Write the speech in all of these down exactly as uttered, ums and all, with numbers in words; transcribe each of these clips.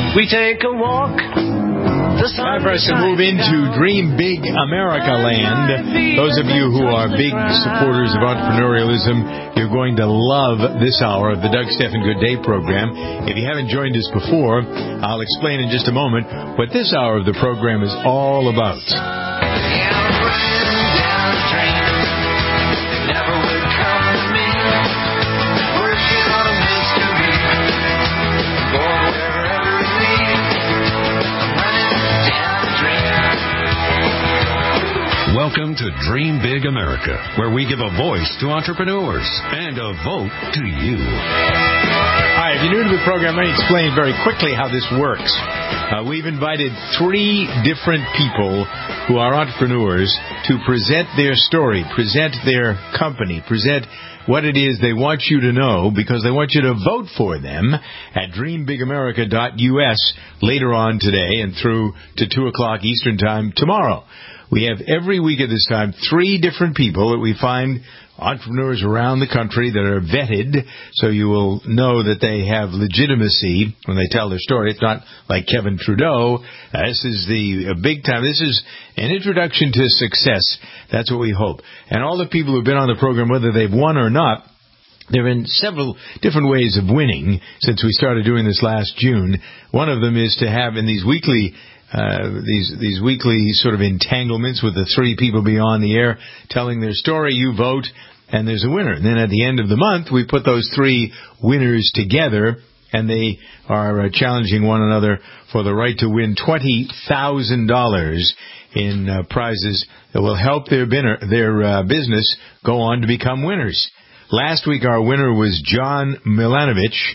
We take a walk. Time for us to move into Dream Big America land. Those of you who are big supporters of entrepreneurialism, you're going to love this hour of the Doug Stephan Good Day program. If you haven't joined us before, I'll explain in just a moment what this hour of the program is all about. Welcome to Dream Big America, where we give a voice to entrepreneurs and a vote to you. All right, if you're new to the program, let me explain very quickly how this works. Uh, we've invited three different people who are entrepreneurs to present their story, present their company, present what it is they want you to know, because they want you to vote for them at dream big america dot U S later on today and through to two o'clock Eastern Time tomorrow. We have every week at this time three different people that we find, entrepreneurs around the country that are vetted, so you will know that they have legitimacy when they tell their story. It's not like Kevin Trudeau. Uh, this is the uh, big time. This is an introduction to success. That's what we hope. And all the people who've been on the program, whether they've won or not, there have been several different ways of winning since we started doing this last June. One of them is to have in these weekly Uh, these these weekly sort of entanglements with the three people beyond the air telling their story. You vote, and there's a winner. And then at the end of the month, we put those three winners together, and they are uh, challenging one another for the right to win twenty thousand dollars in uh, prizes that will help their, binner, their uh, business go on to become winners. Last week, our winner was John Milanovich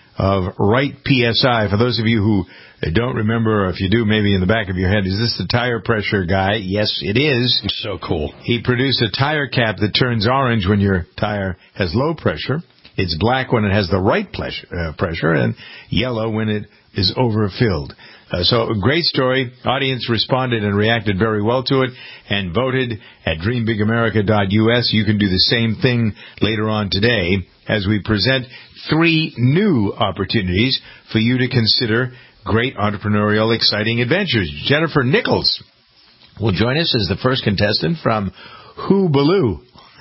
of Wright P S I. For those of you who don't remember, or if you do, maybe in the back of your head, is this the tire pressure guy? Yes, it is. So cool. He produced a tire cap that turns orange when your tire has low pressure. It's black when it has the right pleasure, uh, pressure, and yellow when it is overfilled. Uh, so, a great story. Audience responded and reacted very well to it and voted at dream big america dot U S. You can do the same thing later on today as we present three new opportunities for you to consider great entrepreneurial, exciting adventures. Jennifer Nichols will join us as the first contestant from Hoobaloo.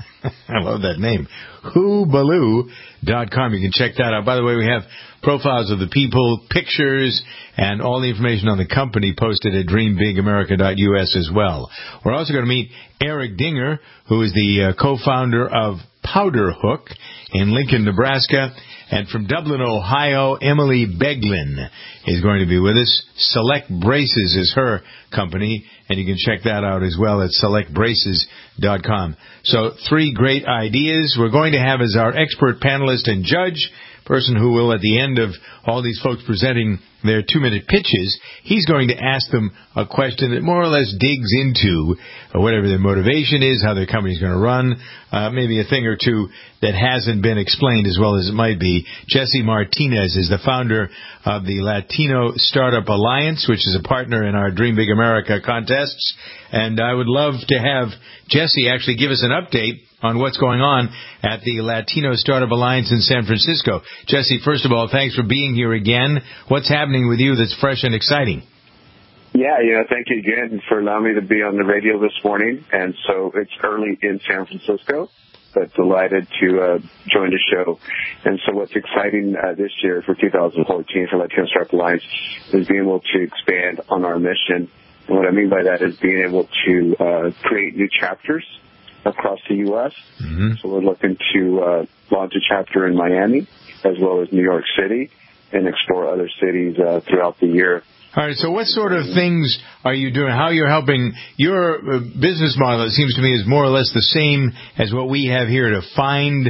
I love that name. Hoobaloo dot com. You can check that out. By the way, we have profiles of the people, pictures, and all the information on the company posted at dream big america dot U S as well. We're also going to meet Eric Dinger, who is the uh, co-founder of Powder Hook in Lincoln, Nebraska. And from Dublin, Ohio, Emily Beglin is going to be with us. Select Braces is her company, and you can check that out as well at select braces dot com. So three great ideas. We're going to have as our expert panelist and judge, person who will, at the end of all these folks presenting their two-minute pitches, he's going to ask them a question that more or less digs into uh, whatever their motivation is, how their company's going to run, uh, maybe a thing or two that hasn't been explained as well as it might be. Jesse Martinez is the founder of the Latino Startup Alliance, which is a partner in our Dream Big America contests. And I would love to have Jesse actually give us an update on what's going on at the Latino Startup Alliance in San Francisco. Jesse, first of all, thanks for being here again. What's happening with you that's fresh and exciting? Yeah, you know, thank you again for allowing me to be on the radio this morning. And so it's early in San Francisco, but delighted to uh, join the show. And so what's exciting uh, this year for two thousand fourteen for Latino Startup Alliance is being able to expand on our mission. And what I mean by that is being able to uh, create new chapters across the U S Mm-hmm. So we're looking to uh, launch a chapter in Miami as well as New York City and explore other cities uh, throughout the year. All right, so what sort of things are you doing? How you're helping? Your uh, business model, it seems to me, is more or less the same as what we have here, to find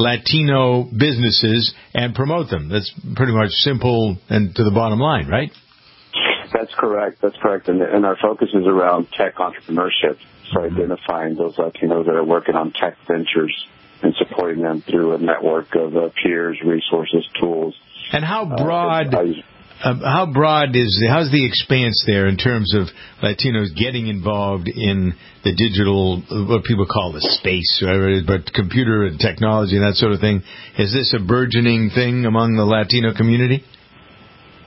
Latino businesses and promote them. That's pretty much simple and to the bottom line, right? That's correct. That's correct. And, and our focus is around tech entrepreneurship. So identifying those Latinos that are working on tech ventures and supporting them through a network of uh, peers, resources, tools. And how broad, uh, uh, how broad is, how's the expanse there in terms of Latinos getting involved in the digital, what people call the space, whatever it is, but computer and technology and that sort of thing? Is this a burgeoning thing among the Latino community?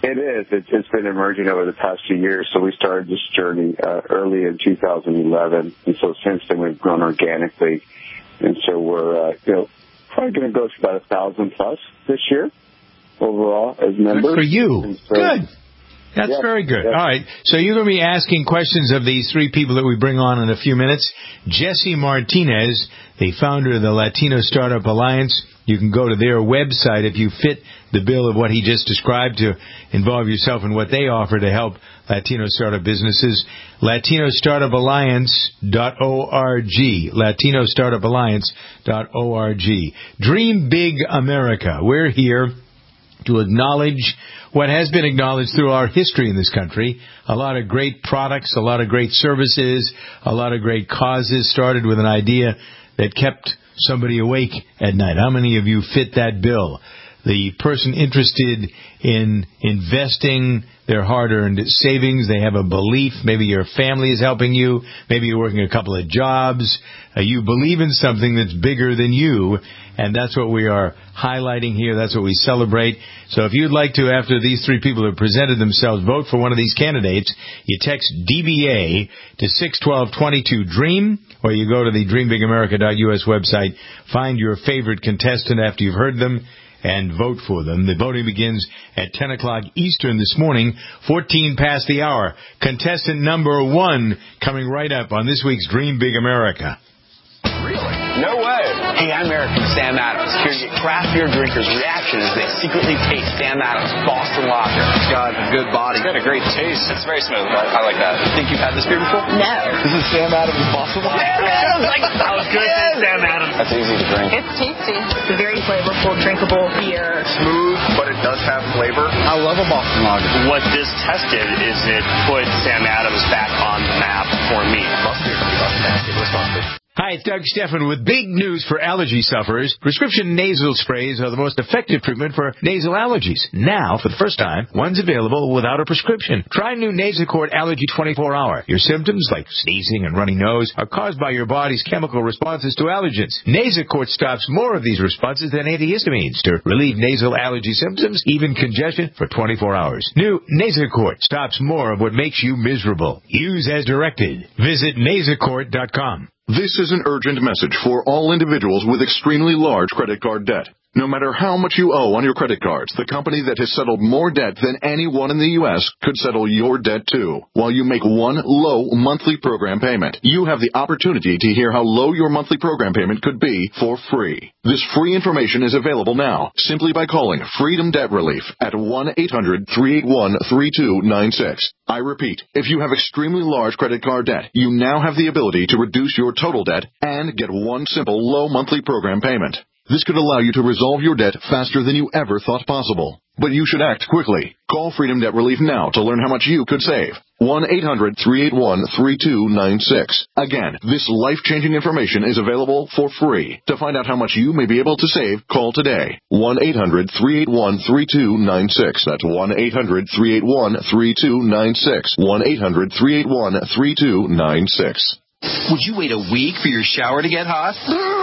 It is. It's, it's been emerging over the past few years. So we started this journey uh, early in two thousand eleven, and so since then we've grown organically. And so we're, uh, you know, probably going to go to about a thousand plus this year overall as members. Good for you. So, good. That's yeah, very good. yeah. All right. So you're going to be asking questions of these three people that we bring on in a few minutes. Jesse Martinez, the founder of the Latino Startup Alliance. You can go to their website if you fit the bill of what he just described to involve yourself in what they offer to help Latino startup businesses. Latino Startup Alliance dot org. Latino Startup Alliance dot org. Dream Big America. We're here to acknowledge what has been acknowledged through our history in this country. A lot of great products, a lot of great services, a lot of great causes started with an idea that kept somebody awake at night. How many of you fit that bill? The person interested in investing their hard-earned savings, they have a belief, maybe your family is helping you, maybe you're working a couple of jobs, uh, you believe in something that's bigger than you, and that's what we are highlighting here, that's what we celebrate. So if you'd like to, after these three people have presented themselves, vote for one of these candidates, you text D B A to six one two two two DREAM, or you go to the dream big america dot U S website, find your favorite contestant after you've heard them, and vote for them. The voting begins at ten o'clock Eastern this morning, fourteen past the hour. Contestant number one coming right up on this week's Dream Big America. Really? No way. Hey, I'm Eric from Sam Adams, here to get craft beer drinkers' reaction as they secretly taste Sam Adams Boston Lager. It's got a good body. It's got a great taste. It's very smooth. I, I like that. Think you've had this beer before? No. This is Sam Adams Boston Lager. Sam Adams! Like, that was good. Yes. Sam Adams. That's easy to drink. It's tasty. It's a very flavorful, drinkable beer. Smooth, but it does have flavor. I love a Boston Lager. What this tested is it put Sam Adams back on the map for me. Must be nasty. Responsible. Hi, it's Doug Steffen with big news for allergy sufferers. Prescription nasal sprays are the most effective treatment for nasal allergies. Now, for the first time, one's available without a prescription. Try new Nasacort Allergy twenty-four hour. Your symptoms, like sneezing and runny nose, are caused by your body's chemical responses to allergens. Nasacort stops more of these responses than antihistamines to relieve nasal allergy symptoms, even congestion, for twenty-four hours. New Nasacort stops more of what makes you miserable. Use as directed. Visit nasacort dot com. This is an urgent message for all individuals with extremely large credit card debt. No matter how much you owe on your credit cards, the company that has settled more debt than anyone in the U S could settle your debt too. While you make one low monthly program payment, you have the opportunity to hear how low your monthly program payment could be for free. This free information is available now simply by calling Freedom Debt Relief at one eight hundred three eight one three two nine six. I repeat, if you have extremely large credit card debt, you now have the ability to reduce your total debt and get one simple low monthly program payment. This could allow you to resolve your debt faster than you ever thought possible. But you should act quickly. Call Freedom Debt Relief now to learn how much you could save. one eight hundred three eight one three two nine six. Again, this life-changing information is available for free. To find out how much you may be able to save, call today. one eight hundred three eight one three two nine six. That's one eight hundred three eight one three two nine six. one eight hundred three eight one three two nine six. Would you wait a week for your shower to get hot?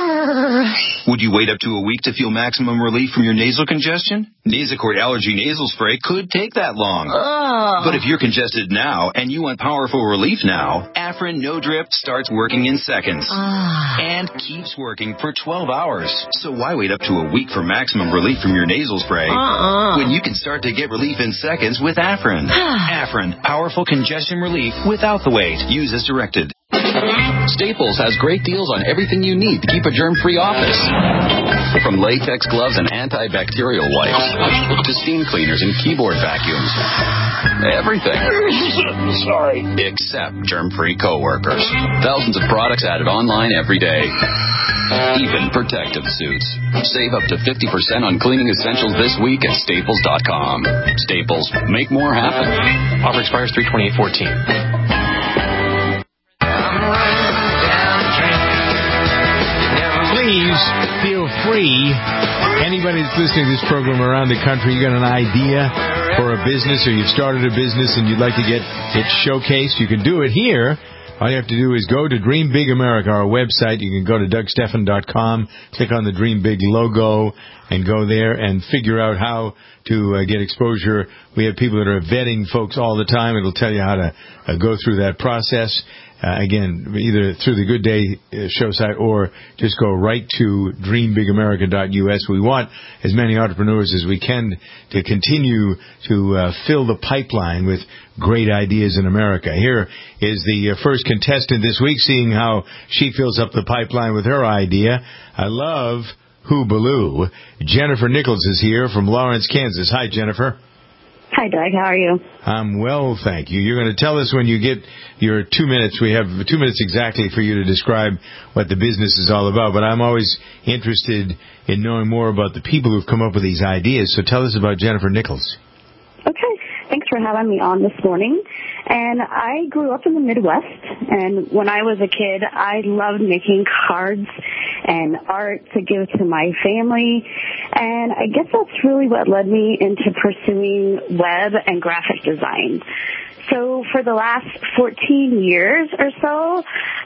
Would you wait up to a week to feel maximum relief from your nasal congestion? Nasacort Allergy Nasal Spray could take that long. Ugh. But if you're congested now and you want powerful relief now, Afrin No Drip starts working in seconds. Ugh. And keeps working for twelve hours. So why wait up to a week for maximum relief from your nasal spray Uh-uh. when you can start to get relief in seconds with Afrin? Afrin, powerful congestion relief without the wait. Use as directed. Staples has great deals on everything you need to keep a germ-free office. From latex gloves and antibacterial wipes to steam cleaners and keyboard vacuums. Everything. Sorry. Except germ-free coworkers. Thousands of products added online every day. Even protective suits. Save up to fifty percent on cleaning essentials this week at staples dot com. Staples. Make more happen. Offer expires three twenty-eight fourteen. Please feel free. Anybody that's listening to this program around the country, you got an idea for a business or you've started a business and you'd like to get it showcased, you can do it here All you have to do is go to Dream Big America, our website. You can go to Doug Stephan dot com, click on the Dream Big logo, and go there and figure out how to uh, get exposure. We have people that are vetting folks all the time. It'll tell you how to uh, go through that process. Uh, again, either through the Good Day uh, show site or just go right to dream big america dot U S. We want as many entrepreneurs as we can to continue to uh, fill the pipeline with great ideas in America. Here is the uh, first contestant this week, seeing how she fills up the pipeline with her idea. I love Hoobaloo. Jennifer Nichols is here from Lawrence, Kansas. Hi, Jennifer. Hi, Doug. How are you? I'm well, thank you. You're going to tell us when you get your two minutes. We have two minutes exactly for you to describe what the business is all about, but I'm always interested in knowing more about the people who've come up with these ideas. So tell us about Jennifer Nichols. Okay. Thanks for having me on this morning. And I grew up in the Midwest, and when I was a kid, I loved making cards and art to give to my family. And I guess that's really what led me into pursuing web and graphic design. So for the last fourteen years or so,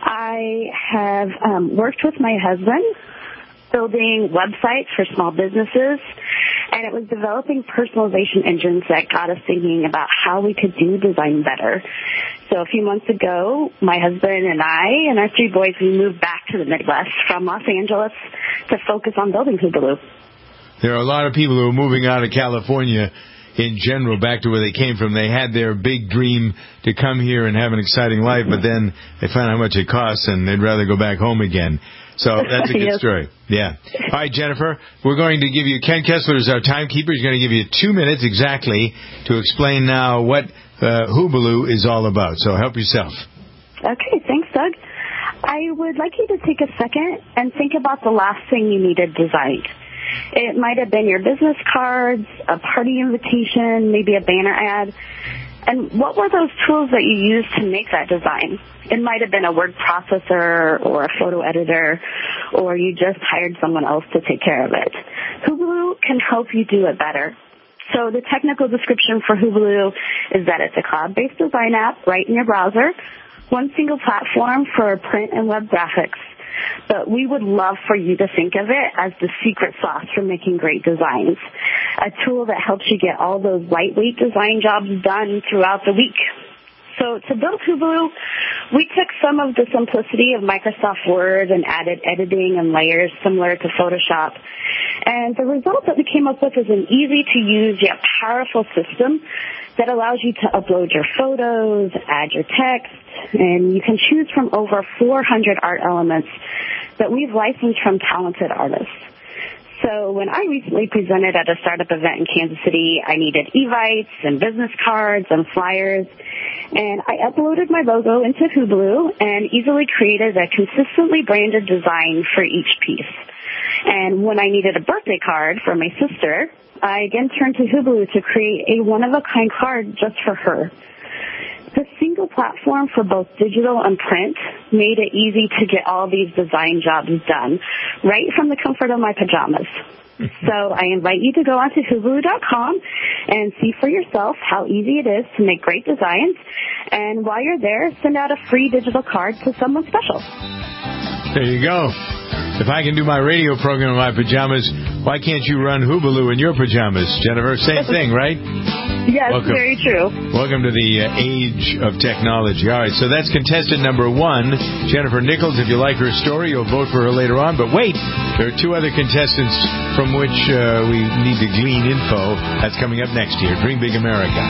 I have um, worked with my husband building websites for small businesses, and it was developing personalization engines that got us thinking about how we could do design better. So a few months ago, my husband and I and our three boys, we moved back to the Midwest from Los Angeles to focus on building Hoobaloo. There are a lot of people who are moving out of California in general back to where they came from. They had their big dream to come here and have an exciting life, but then they find how much it costs and they'd rather go back home again. So that's a good Yes. story. Yeah. All right, Jennifer, we're going to give you, Ken Kessler is our timekeeper. He's going to give you two minutes exactly to explain now what uh, Hoobaloo is all about. So help yourself. Okay, thanks, Doug. I would like you to take a second and think about the last thing you needed designed. It might have been your business cards, a party invitation, maybe a banner ad. And what were those tools that you used to make that design? It might have been a word processor or a photo editor, or you just hired someone else to take care of it. Hoobaloo can help you do it better. So the technical description for Hoobaloo is that it's a cloud-based design app right in your browser, one single platform for print and web graphics. But we would love for you to think of it as the secret sauce for making great designs, a tool that helps you get all those lightweight design jobs done throughout the week. So to build Hoobaloo, we took some of the simplicity of Microsoft Word and added editing and layers similar to Photoshop. And the result that we came up with is an easy-to-use yet powerful system that allows you to upload your photos, add your text, and you can choose from over four hundred art elements that we've licensed from talented artists. So when I recently presented at a startup event in Kansas City, I needed evites and business cards and flyers, and I uploaded my logo into Hoobaloo and easily created a consistently branded design for each piece. And when I needed a birthday card for my sister, I again turned to Hoobaloo to create a one-of-a-kind card just for her. The single platform for both digital and print made it easy to get all these design jobs done right from the comfort of my pajamas. So I invite you to go onto Hoobaloo dot com and see for yourself how easy it is to make great designs. And while you're there, send out a free digital card to someone special. There you go. If I can do my radio program in my pajamas, why can't you run Hoobaloo in your pajamas, Jennifer? Same thing, right? Yes, Welcome. very true. Welcome to the uh, age of technology. All right, so that's contestant number one, Jennifer Nichols. If you like her story, you'll vote for her later on. But wait, there are two other contestants from which uh, we need to glean info. That's coming up next year. Dream Big America.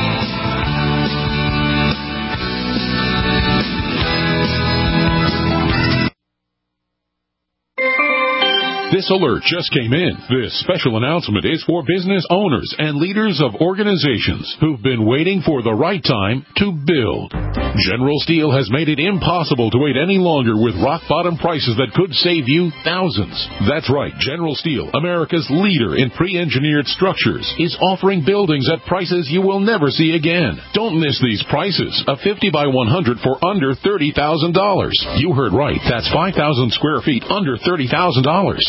This alert just came in. This special announcement is for business owners and leaders of organizations who've been waiting for the right time to build. General Steel has made it impossible to wait any longer with rock-bottom prices that could save you thousands. That's right. General Steel, America's leader in pre-engineered structures, is offering buildings at prices you will never see again. Don't miss these prices. A fifty by one hundred for under thirty thousand dollars. You heard right. That's five thousand square feet under thirty thousand dollars.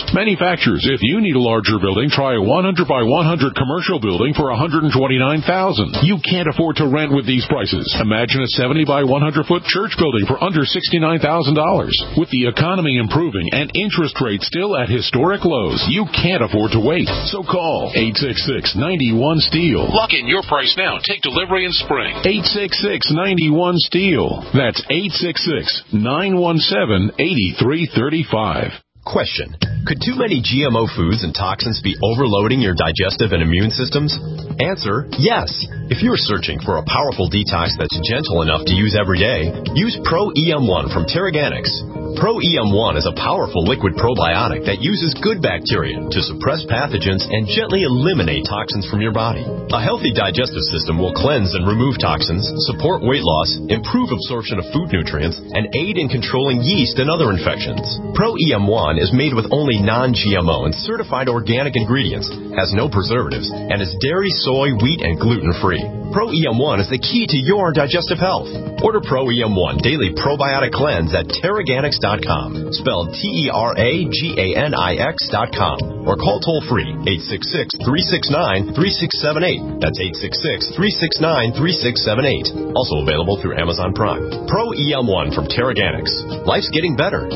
Manufacturers, if you need a larger building, try a one hundred by one hundred commercial building for one hundred twenty-nine thousand dollars. You can't afford to rent with these prices. Imagine a seventy by one hundred foot church building for under sixty-nine thousand dollars. With the economy improving and interest rates still at historic lows, you can't afford to wait. So call eight six six, nine one, STEEL. Lock in your price now. Take delivery in spring. eight six six, nine one, STEEL. That's eight six six, nine one seven, eight three three five. Question. Could too many G M O foods and toxins be overloading your digestive and immune systems? Answer, yes. If you're searching for a powerful detox that's gentle enough to use every day, use Pro E M one from Terraganics. Pro E M one is a powerful liquid probiotic that uses good bacteria to suppress pathogens and gently eliminate toxins from your body. A healthy digestive system will cleanse and remove toxins, support weight loss, improve absorption of food nutrients, and aid in controlling yeast and other infections. Pro E M one is made with only non-G M O and certified organic ingredients, has no preservatives, and is dairy, soy, wheat, and gluten-free. Pro E M one is the key to your digestive health. Order Pro E M one Daily Probiotic Cleanse at Terraganics dot com, spelled T E R A G A N I X dot com, or call toll-free eight six six, three six nine, three six seven eight. That's eight six six, three six nine, three six seven eight. Also available through Amazon Prime. Pro E M one from Terraganics. Life's getting better.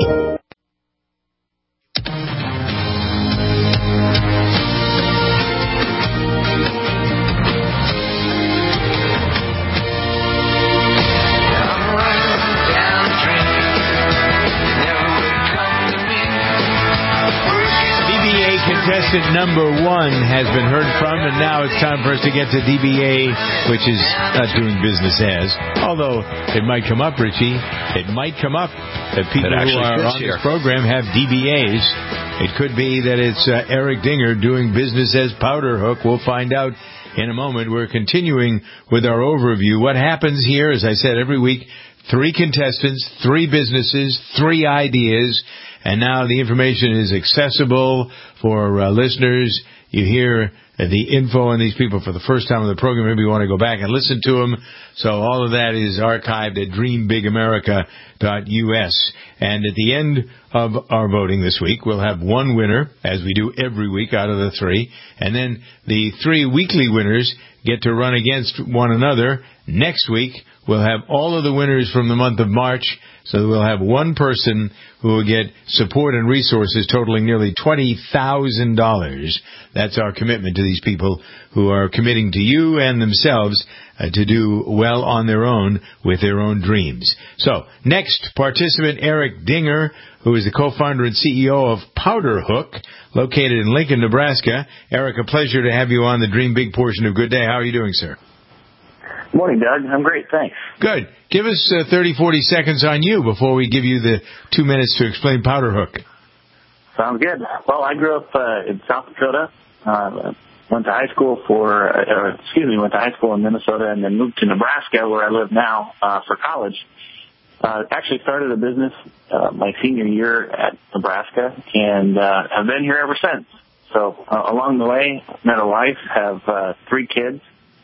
Contestant number one has been heard from, and now it's time for us to get to D B A, which is not doing business as. Although it might come up, Richie. It might come up that people who are on this program have D B As. It could be that it's uh, Eric Dinger doing business as Powder Hook. We'll find out in a moment. We're continuing with our overview. What happens here, as I said, every week, three contestants, three businesses, three ideas. And now the information is accessible for uh, listeners. You hear uh, the info on these people for the first time on the program. Maybe you want to go back and listen to them. So all of that is archived at dream big america dot U S. And at the end of our voting this week, we'll have one winner, as we do every week out of the three. And then the three weekly winners get to run against one another. Next week, we'll have all of the winners from the month of March. So we'll have one person who will get support and resources totaling nearly twenty thousand dollars. That's our commitment to these people who are committing to you and themselves uh, to do well on their own with their own dreams. So next participant, Eric Dinger, who is the co-founder and C E O of Powder Hook, located in Lincoln, Nebraska. Eric, a pleasure to have you on the Dream Big portion of Good Day. How are you doing, sir? Morning, Doug. I'm great, thanks. Good. Give us uh, thirty, forty seconds on you before we give you the two minutes to explain Powder Hook. Sounds good. Well, I grew up uh, in South Dakota. Uh, went to high school for, uh, excuse me, went to high school in Minnesota and then moved to Nebraska, where I live now, uh, for college. Uh, actually started a business uh, my senior year at Nebraska, and uh, I've been here ever since. So uh, along the way, met a wife, have uh, three kids,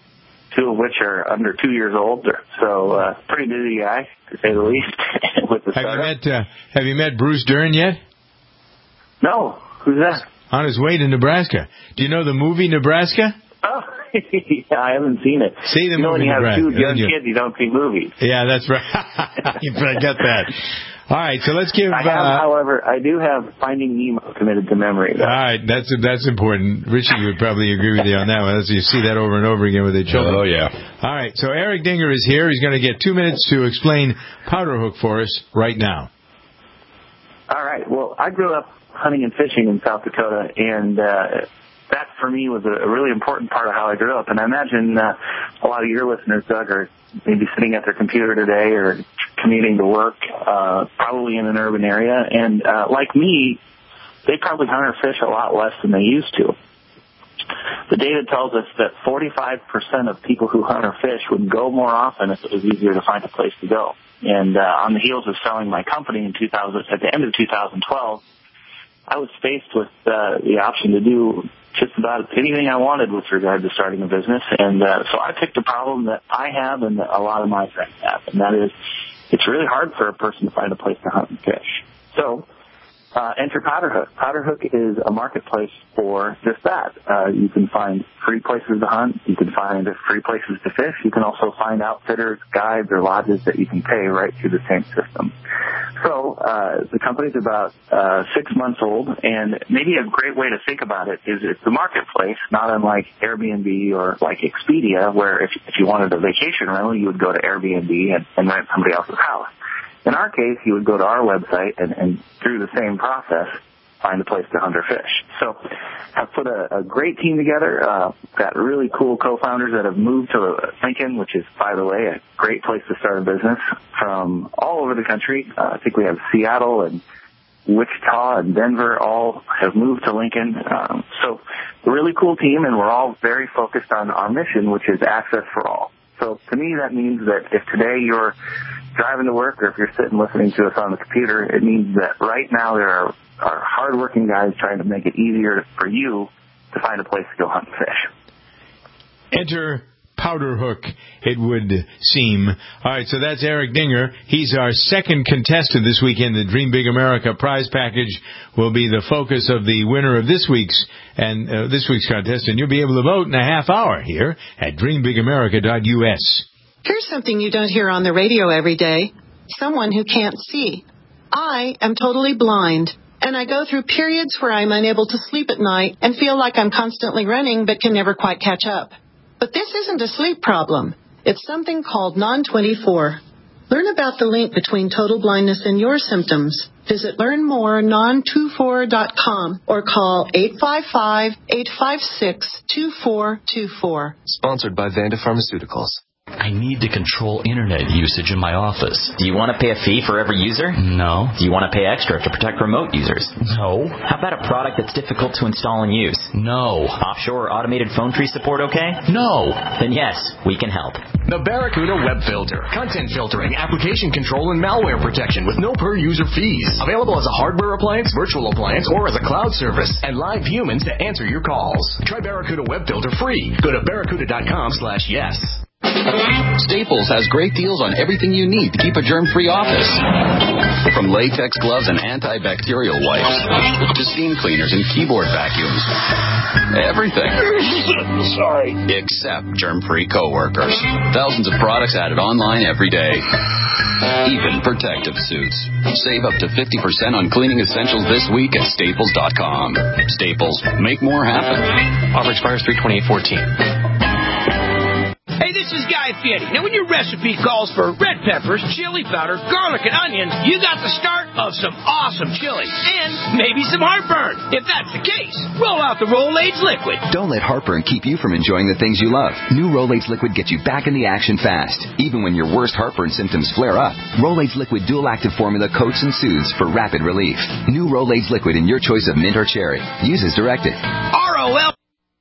two of which are under two years old. So uh, pretty busy guy, to say the least. with the have you met uh, Have you met Bruce Dern yet? No. Who's that? On his way to Nebraska. Do you know the movie Nebraska? Oh, yeah, I haven't seen it. See the you know, movie when you Nebraska. have two young you... kids, you don't see movies. Yeah, that's right. You forget that. All right, so let's give... I have, uh, however, I do have Finding Nemo committed to memory. Though. All right, that's that's important. Richie would probably agree with you on that one. You see that over and over again with their children. Oh, yeah. All right, so Eric Dinger is here. He's going to get two minutes to explain Powder Hook for us right now. All right, well, I grew up hunting and fishing in South Dakota, and uh, that, for me, was a really important part of how I grew up. And I imagine uh, a lot of your listeners, Doug, are maybe sitting at their computer today or commuting to work, uh, probably in an urban area. And uh, like me, they probably hunt or fish a lot less than they used to. The data tells us that forty-five percent of people who hunt or fish would go more often if it was easier to find a place to go. And uh, on the heels of selling my company in two thousand, at the end of two thousand twelve, I was faced with uh, the option to do just about anything I wanted with regard to starting a business. And uh, so I picked a problem that I have and that a lot of my friends have, and that is it's really hard for a person to find a place to hunt and fish. So Uh, enter Powderhook. Powderhook is a marketplace for just that. Uh, you can find free places to hunt. You can find free places to fish. You can also find outfitters, guides, or lodges that you can pay right through the same system. So uh, the company's about uh, six months old, and maybe a great way to think about it is it's a marketplace, not unlike Airbnb or like Expedia, where if, if you wanted a vacation rental, you would go to Airbnb and, and rent somebody else's house. In our case, you would go to our website and, and through the same process, find a place to hunt or fish. So I've put a, a great team together, uh, got really cool co-founders that have moved to Lincoln, which is, by the way, a great place to start a business, from all over the country. Uh, I think we have Seattle and Wichita and Denver all have moved to Lincoln. Um, so a really cool team, and we're all very focused on our mission, which is access for all. So to me, that means that if today you're driving to work or if you're sitting listening to us on the computer, it means that right now there are, are hardworking guys trying to make it easier for you to find a place to go hunt and fish. Enter Powderhook, it would seem. All right, so that's Eric Dinger. He's our second contestant this weekend. The Dream Big America prize package will be the focus of the winner of this week's and uh, this week's contest, and you'll be able to vote in a half hour here at dream big america dot u s. Here's something you don't hear on the radio every day. Someone who can't see. I am totally blind, and I go through periods where I'm unable to sleep at night and feel like I'm constantly running but can never quite catch up. But this isn't a sleep problem. It's something called non twenty-four. Learn about the link between total blindness and your symptoms. Visit learn more non twenty-four dot com or call eight five five, eight five six, two four two four. Sponsored by Vanda Pharmaceuticals. I need to control internet usage in my office. Do you want to pay a fee for every user? No. Do you want to pay extra to protect remote users? No. How about a product that's difficult to install and use? No. Offshore or automated phone tree support okay? No. Then yes, we can help. The Barracuda Web Filter. Content filtering, application control, and malware protection with no per-user fees. Available as a hardware appliance, virtual appliance, or as a cloud service. And live humans to answer your calls. Try Barracuda Web Filter free. Go to barracuda dot com slash yes. Staples has great deals on everything you need to keep a germ-free office. From latex gloves and antibacterial wipes to steam cleaners and keyboard vacuums. Everything. Sorry. Except germ-free coworkers. Thousands of products added online every day. Even protective suits. Save up to fifty percent on cleaning essentials this week at staples dot com. Staples. Make more happen. Offer expires three twenty-eight fourteen. Hey, this is Guy Fieri. Now, when your recipe calls for red peppers, chili powder, garlic, and onions, you got the start of some awesome chili and maybe some heartburn. If that's the case, roll out the Rolaids Liquid. Don't let heartburn keep you from enjoying the things you love. New Rolaids Liquid gets you back in the action fast, even when your worst heartburn symptoms flare up. Rolaids Liquid dual-active formula coats and soothes for rapid relief. New Rolaids Liquid in your choice of mint or cherry. Use as directed. R O L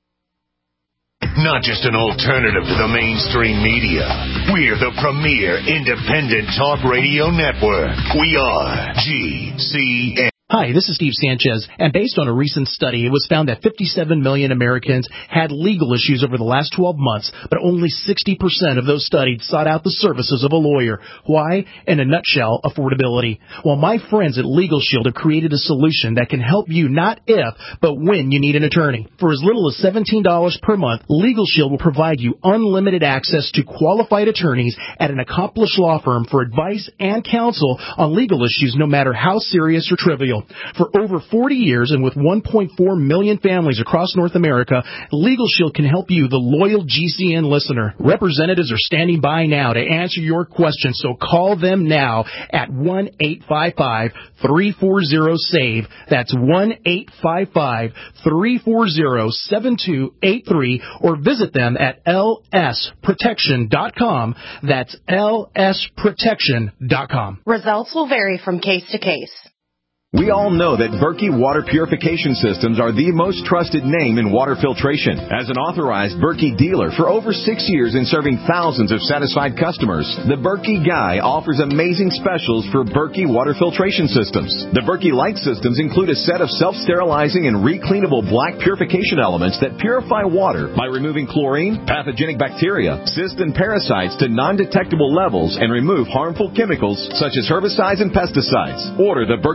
Not just an alternative to the mainstream media. We're the premier independent talk radio network. We are G C N. Hi, this is Steve Sanchez, and based on a recent study, it was found that fifty-seven million Americans had legal issues over the last twelve months, but only sixty percent of those studied sought out the services of a lawyer. Why? In a nutshell, affordability. Well, my friends at Legal Shield have created a solution that can help you not if, but when you need an attorney. For as little as seventeen dollars per month, Legal Shield will provide you unlimited access to qualified attorneys at an accomplished law firm for advice and counsel on legal issues, no matter how serious or trivial. For over forty years and with one point four million families across North America, Legal Shield can help you, the loyal G C N listener. Representatives are standing by now to answer your questions, so call them now at one eight five five, three four zero, SAVE. That's one eight five five, three four zero, seven two eight three, or visit them at L S protection dot com. That's L S protection dot com. Results will vary from case to case. We all know that Berkey Water Purification Systems are the most trusted name in water filtration. As an authorized Berkey dealer for over six years and serving thousands of satisfied customers, the Berkey Guy offers amazing specials for Berkey Water Filtration Systems. The Berkey Light Systems include a set of self-sterilizing and recleanable black purification elements that purify water by removing chlorine, pathogenic bacteria, cysts, and parasites to non-detectable levels and remove harmful chemicals such as herbicides and pesticides. Order the Berkey Light Systems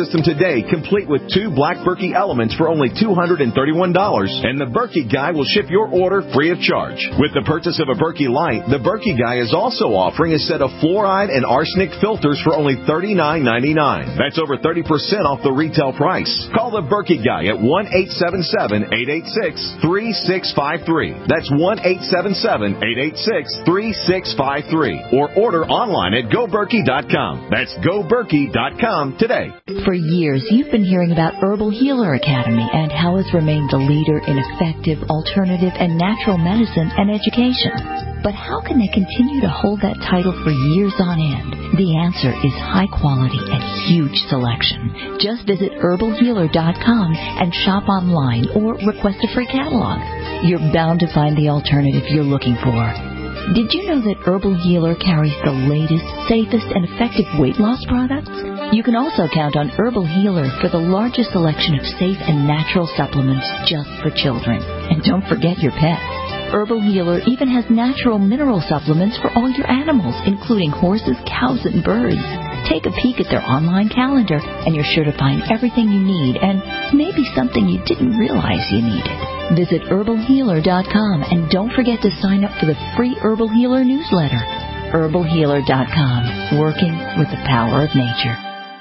system today, complete with two Black Berkey elements for only two hundred thirty-one dollars, and the Berkey Guy will ship your order free of charge. With the purchase of a Berkey Light, the Berkey Guy is also offering a set of fluoride and arsenic filters for only thirty-nine ninety-nine. That's over thirty percent off the retail price. Call the Berkey Guy at one eight seven seven, eight eight six, three six five three. That's one eight seven seven, eight eight six, three six five three. Or order online at go berkey dot com. That's go berkey dot com today. For years, you've been hearing about Herbal Healer Academy and how it's remained the leader in effective, alternative, and natural medicine and education. But how can they continue to hold that title for years on end? The answer is high quality and huge selection. Just visit herbal healer dot com and shop online or request a free catalog. You're bound to find the alternative you're looking for. Did you know that Herbal Healer carries the latest, safest, and effective weight loss products? You can also count on Herbal Healer for the largest selection of safe and natural supplements just for children. And don't forget your pets. Herbal Healer even has natural mineral supplements for all your animals, including horses, cows, and birds. Take a peek at their online calendar, and you're sure to find everything you need and maybe something you didn't realize you needed. Visit herbal healer dot com and don't forget to sign up for the free Herbal Healer newsletter. herbal healer dot com, working with the power of nature.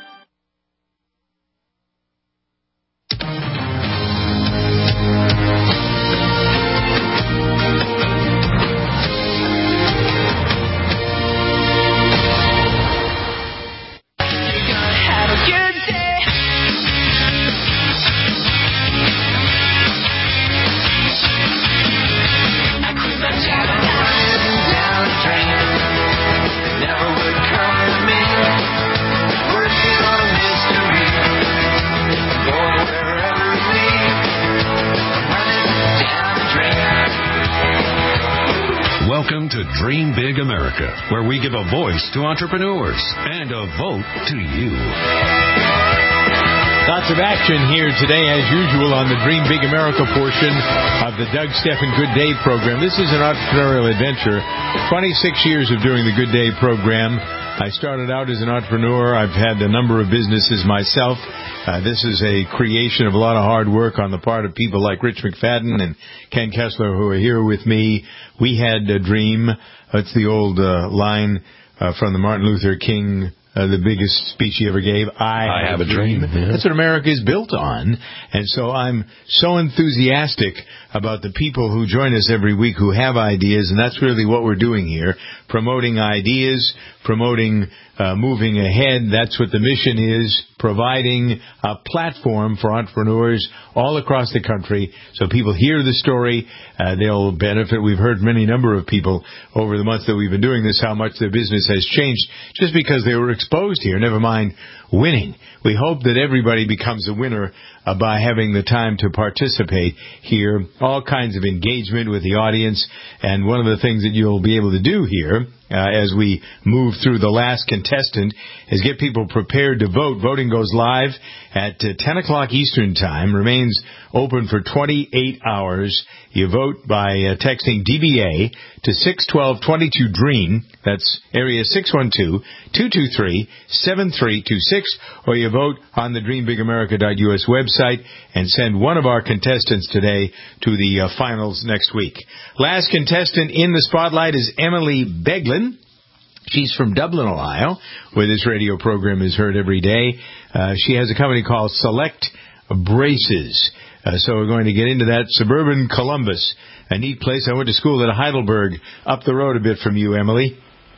Welcome to Dream Big America, where we give a voice to entrepreneurs and a vote to you. Lots of action here today, as usual, on the Dream Big America portion of the Doug Stephan Good Day program. This is an entrepreneurial adventure. twenty-six years of doing the Good Day program. I started out as an entrepreneur. I've had a number of businesses myself. Uh, this is a creation of a lot of hard work on the part of people like Rich McFadden and Ken Kessler, who are here with me. We had a dream. That's the old uh, line uh, from the Martin Luther King, uh, the biggest speech he ever gave. I, I have, have a dream. dream. Yeah. That's what America is built on. And so I'm so enthusiastic about the people who join us every week who have ideas, and that's really what we're doing here, promoting ideas, promoting uh, moving ahead. That's what the mission is, providing a platform for entrepreneurs all across the country so people hear the story, uh, they'll benefit. We've heard many number of people over the months that we've been doing this how much their business has changed just because they were exposed here, never mind winning. We hope that everybody becomes a winner uh, by having the time to participate here. All kinds of engagement with the audience. And one of the things that you'll be able to do here uh, as we move through the last contestant is get people prepared to vote. Voting goes live at uh, ten o'clock Eastern Time, remains open for twenty-eight hours. You vote by uh, texting D B A to six one two, two two DREAM. That's area six one two, two two three, seven three two six. Or you vote on the dream big america dot U S website and send one of our contestants today to the uh, finals next week. Last contestant in the spotlight is Emily Beglin. She's from Dublin, Ohio, where this radio program is heard every day. Uh, she has a company called Select Braces. Uh, so we're going to get into that. Suburban Columbus, a neat place. I went to school at Heidelberg, up the road a bit from you, Emily.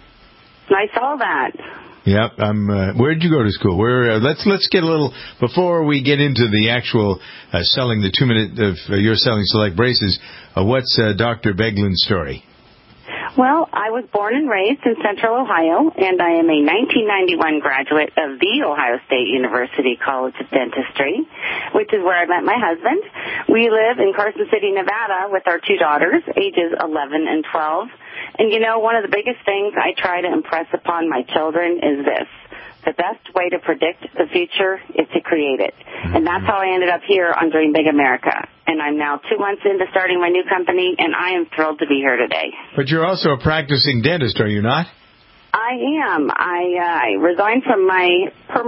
I saw that. Yep. I'm. Uh, where did you go to school? Where? Uh, let's let's get a little before we get into the actual uh, selling the two minute of uh, your selling Select Braces. Uh, what's uh, Doctor Beglin's story? Well, I was born and raised in Central Ohio, and I am a nineteen ninety-one graduate of the Ohio State University College of Dentistry, which is where I met my husband. We live in Carson City, Nevada, with our two daughters, ages eleven and twelve. And, you know, one of the biggest things I try to impress upon my children is this. The best way to predict the future is to create it. And that's how I ended up here on Dream Big America. And I'm now two months into starting my new company, and I am thrilled to be here today. But you're also a practicing dentist, are you not? I am. I, uh, I resigned from my permanent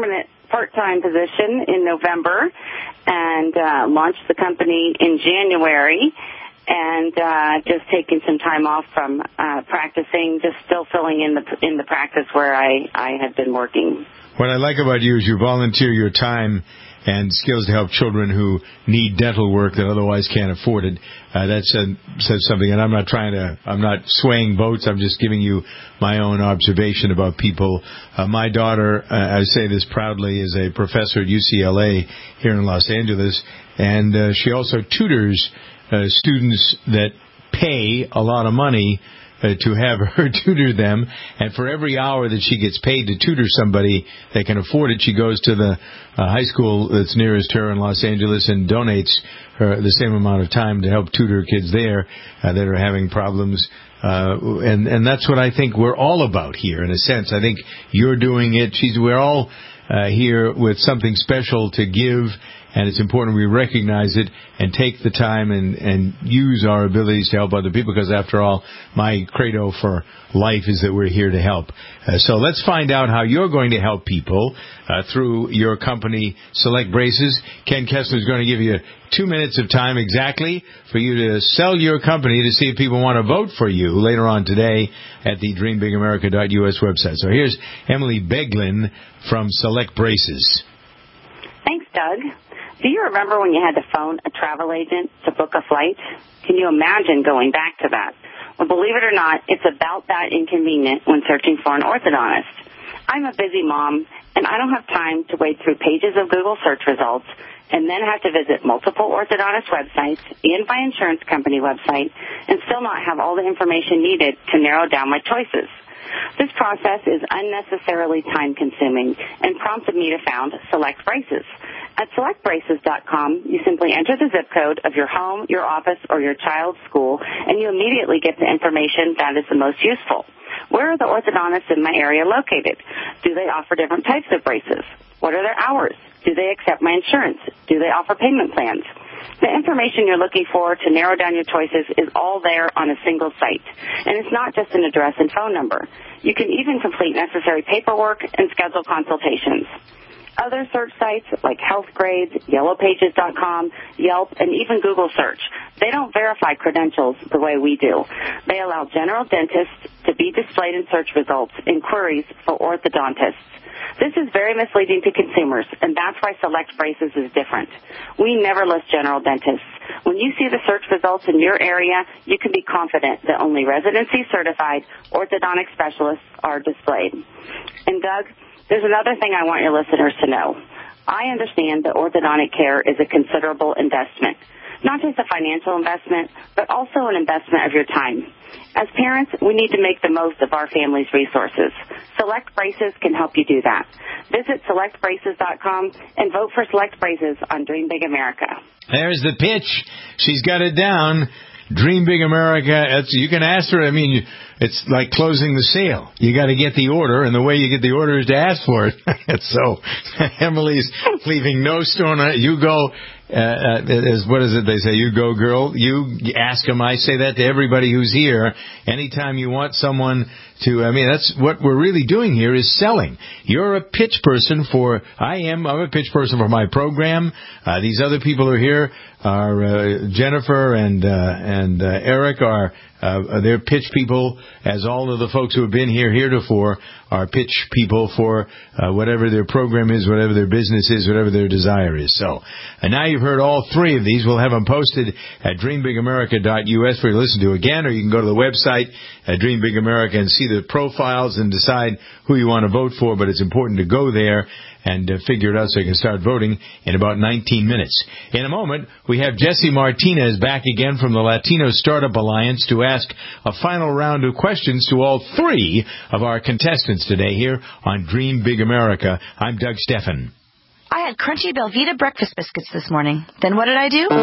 part-time position in November and uh, launched the company in January. And uh, just taking some time off from uh, practicing, just still filling in the in the practice where I, I had been working. What I like about you is you volunteer your time and skills to help children who need dental work that otherwise can't afford it. Uh, that said, says something, and I'm not trying to, I'm not swaying votes. I'm just giving you my own observation about people. Uh, my daughter, uh, I say this proudly, is a professor at U C L A here in Los Angeles, and uh, she also tutors uh, students that pay a lot of money Uh, to have her tutor them, and for every hour that she gets paid to tutor somebody that can afford it, she goes to the uh, high school that's nearest her in Los Angeles and donates her the same amount of time to help tutor kids there uh, that are having problems. Uh, and, and that's what I think we're all about here, in a sense. I think you're doing it. She's, we're all uh, here with something special to give, and it's important we recognize it and take the time and, and use our abilities to help other people, because, after all, my credo for life is that we're here to help. Uh, so let's find out how you're going to help people uh, through your company, Select Braces. Ken Kessler is going to give you two minutes of time exactly for you to sell your company to see if people want to vote for you later on today at the dream big america dot U S website. So here's Emily Beglin from Select Braces. Thanks, Doug. Do you remember when you had to phone a travel agent to book a flight? Can you imagine going back to that? Well, believe it or not, it's about that inconvenient when searching for an orthodontist. I'm a busy mom, and I don't have time to wade through pages of Google search results and then have to visit multiple orthodontist websites and my insurance company website and still not have all the information needed to narrow down my choices. This process is unnecessarily time-consuming and prompted me to found Select Braces. At select braces dot com, you simply enter the zip code of your home, your office, or your child's school, and you immediately get the information that is the most useful. Where are the orthodontists in my area located? Do they offer different types of braces? What are their hours? Do they accept my insurance? Do they offer payment plans? The information you're looking for to narrow down your choices is all there on a single site. And it's not just an address and phone number. You can even complete necessary paperwork and schedule consultations. Other search sites like HealthGrades, yellow pages dot com, Yelp, and even Google Search, they don't verify credentials the way we do. They allow general dentists to be displayed in search results in queries for orthodontists. This is very misleading to consumers, and that's why Select Braces is different. We never list general dentists. When you see the search results in your area, you can be confident that only residency-certified orthodontic specialists are displayed. And, Doug, there's another thing I want your listeners to know. I understand that orthodontic care is a considerable investment, not just a financial investment, but also an investment of your time. As parents, we need to make the most of our family's resources. Select Braces can help you do that. Visit select braces dot com and vote for Select Braces on Dream Big America. There's the pitch. She's got it down. Dream Big America. It's, you can ask her. I mean, you, it's like closing the sale. You got to get the order, and the way you get the order is to ask for it. So Emily's leaving no stone on it. You go. Uh, as what is it they say? You go, girl. You ask them. I say that to everybody who's here. Anytime you want someone to, I mean, that's what we're really doing here is selling. You're a pitch person for. I am. I'm a pitch person for my program. Uh, these other people are here. Are uh, Jennifer and uh, and uh, Eric are uh, they're pitch people, as all of the folks who have been here heretofore are pitch people for uh, whatever their program is, whatever their business is, whatever their desire is. So, and now you've heard all three of these. We'll have them posted at dream big america dot U S for you to listen to again, or you can go to the website at Dream Big America and see the profiles and decide who you want to vote for. But it's important to go there and uh, figure it out so you can start voting in about nineteen minutes. In a moment, we have Jesse Martinez back again from the Latino Startup Alliance to ask a final round of questions to all three of our contestants today here on Dream Big America. I'm Doug Steffen. I had crunchy Belvita breakfast biscuits this morning. Then what did I do?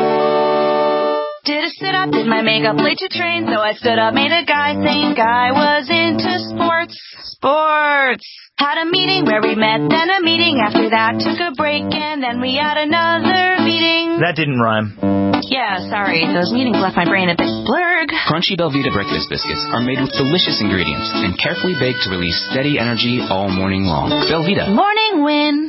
Did a sit-up, did my makeup, late to train, so I stood up, made a guy think I was into sports. Sports! Had a meeting where we met, then a meeting after that, took a break, and then we had another meeting. That didn't rhyme. Yeah, sorry, those meetings left my brain a bit blurred. Crunchy Belvita breakfast biscuits are made with delicious ingredients and carefully baked to release steady energy all morning long. Belvita. Morning win.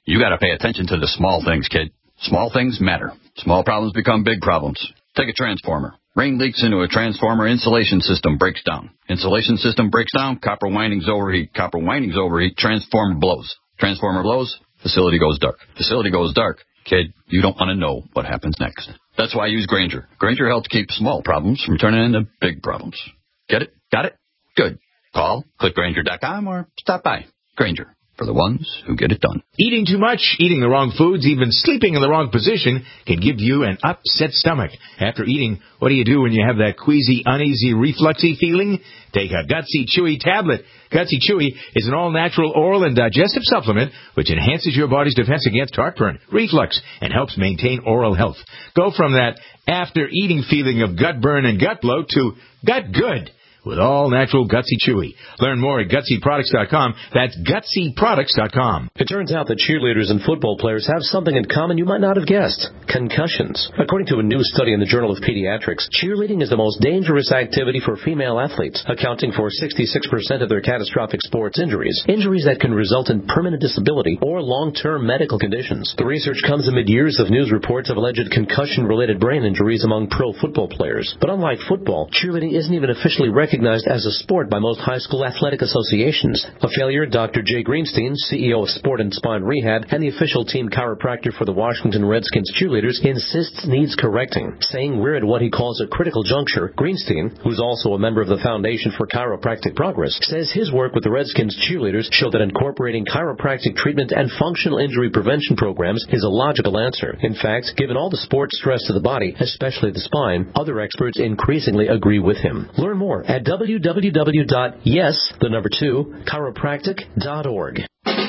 You got to pay attention to the small things, kid. Small things matter. Small problems become big problems. Take a transformer. Rain leaks into a transformer, insulation system breaks down. Insulation system breaks down, copper windings overheat. Copper windings overheat, transformer blows. Transformer blows, facility goes dark. Facility goes dark. Kid, you don't want to know what happens next. That's why I use Grainger. Grainger helps keep small problems from turning into big problems. Get it? Got it? Good. Call, click Grainger dot com, or stop by. Grainger, for the ones who get it done. Eating too much, eating the wrong foods, even sleeping in the wrong position can give you an upset stomach. After eating, what do you do when you have that queasy, uneasy, refluxy feeling? Take a Gutsy Chewy tablet. Gutsy Chewy is an all-natural oral and digestive supplement which enhances your body's defense against heartburn, reflux, and helps maintain oral health. Go from that after-eating feeling of gut burn and gut bloat to gut good with all-natural Gutsy Chewy. Learn more at Gutsy Products dot com. That's Gutsy Products dot com. It turns out that cheerleaders and football players have something in common you might not have guessed: concussions. According to a new study in the Journal of Pediatrics, cheerleading is the most dangerous activity for female athletes, accounting for sixty-six percent of their catastrophic sports injuries, injuries that can result in permanent disability or long-term medical conditions. The research comes amid years of news reports of alleged concussion-related brain injuries among pro football players. But unlike football, cheerleading isn't even officially recognized as a sport by most high school athletic associations. A failure, Doctor Jay Greenstein, C E O of Sport and Spine Rehab and the official team chiropractor for the Washington Redskins cheerleaders, insists needs correcting, saying we're at what he calls a critical juncture. Greenstein, who's also a member of the Foundation for Chiropractic Progress, says his work with the Redskins cheerleaders showed that incorporating chiropractic treatment and functional injury prevention programs is a logical answer. In fact, given all the sports stress to the body, especially the spine, other experts increasingly agree with him. Learn more at w w w dot yes, the number two, chiropractic dot org.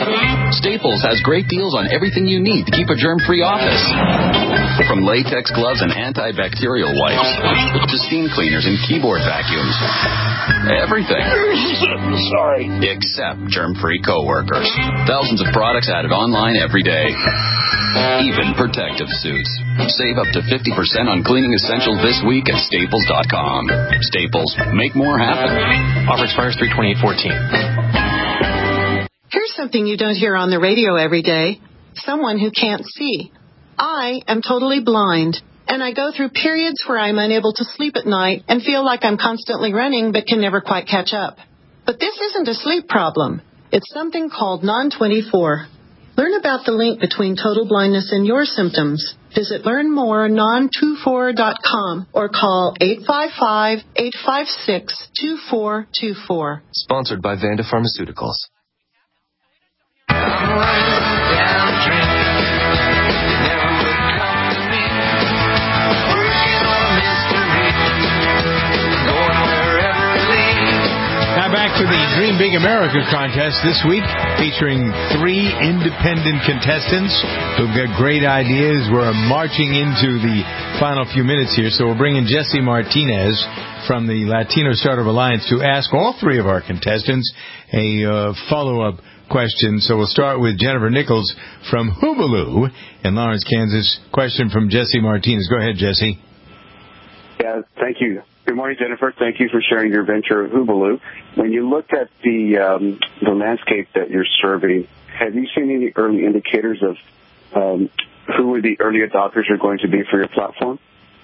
Staples has great deals on everything you need to keep a germ-free office. From latex gloves and antibacterial wipes to steam cleaners and keyboard vacuums. Everything. Sorry. Except germ-free coworkers. Thousands of products added online every day. Even protective suits. Save up to fifty percent on cleaning essentials this week at Staples dot com. Staples, make more happen. Offer expires three twenty-eight fourteen. Here's something you don't hear on the radio every day. Someone who can't see. I am totally blind, and I go through periods where I'm unable to sleep at night and feel like I'm constantly running but can never quite catch up. But this isn't a sleep problem. It's something called non twenty-four. Learn about the link between total blindness and your symptoms. Visit learn more non twenty-four dot com or call eight five five, eight five six, two four two four. Sponsored by Vanda Pharmaceuticals. Now back to the Dream Big America contest this week, featuring three independent contestants who've got great ideas. We're marching into the final few minutes here, so we're bringing Jesse Martinez from the Latino Startup Alliance to ask all three of our contestants a uh, follow-up question. So we'll start with Jennifer Nichols from Hoobaloo in Lawrence, Kansas. Question from Jesse Martinez. Go ahead, Jesse. Yeah, thank you. Good morning, Jennifer. Thank you for sharing your venture at Hoobaloo. When you looked at the um, the landscape that you're serving, have you seen any early indicators of um, who the early adopters are going to be for your platform?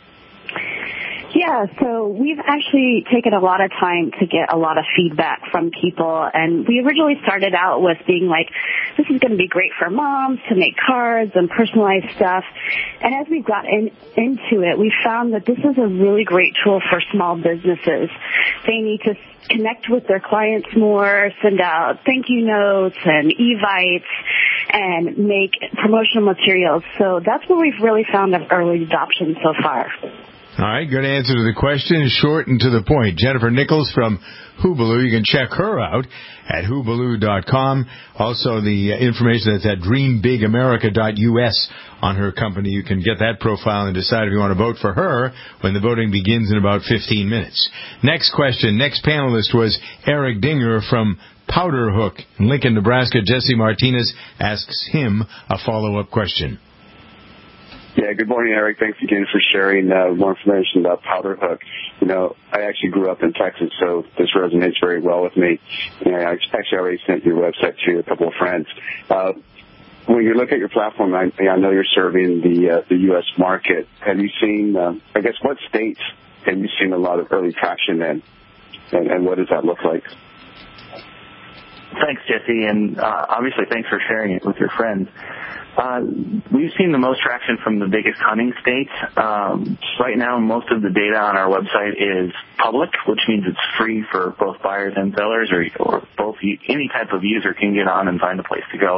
Yeah, so we've actually taken a lot of time to get a lot of feedback from people, and we originally started out with being like, this is going to be great for moms to make cards and personalized stuff, and as we got in, into it, we found that this is a really great tool for small businesses. They need to connect with their clients more, send out thank you notes and evites, and make promotional materials, so that's where we've really found an early adoption so far. All right, good answer to the question, short and to the point. Jennifer Nichols from Hoobaloo. You can check her out at hoobaloo dot com. Also, the information that's at dream big america dot u s on her company. You can get that profile and decide if you want to vote for her when the voting begins in about fifteen minutes. Next question. Next panelist was Eric Dinger from Powder Hook in Lincoln, Nebraska. Jesse Martinez asks him a follow-up question. Yeah, good morning, Eric. Thanks again for sharing uh, more information about Powder Hook. You know, I actually grew up in Texas, so this resonates very well with me. And I actually already sent your website to a couple of friends. Uh, when you look at your platform, I, I know you're serving the uh, the U S market. Have you seen, uh, I guess, what states have you seen a lot of early traction in, and, and what does that look like? Thanks, Jesse, and uh, obviously thanks for sharing it with your friends. Uh, we've seen the most traction from the biggest hunting states. Um, right now, most of the data on our website is public, which means it's free for both buyers and sellers, or, or both. Any type of user can get on and find a place to go.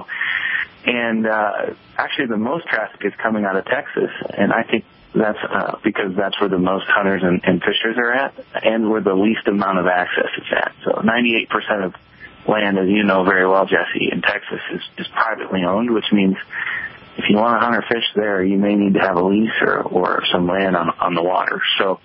And uh, actually, the most traffic is coming out of Texas, and I think that's uh, because that's where the most hunters and, and fishers are at, and where the least amount of access is at. So ninety-eight percent of land, as you know very well, Jesse, in Texas is, is privately owned, which means if you want to hunt or fish there, you may need to have a lease or, or some land on, on the water. So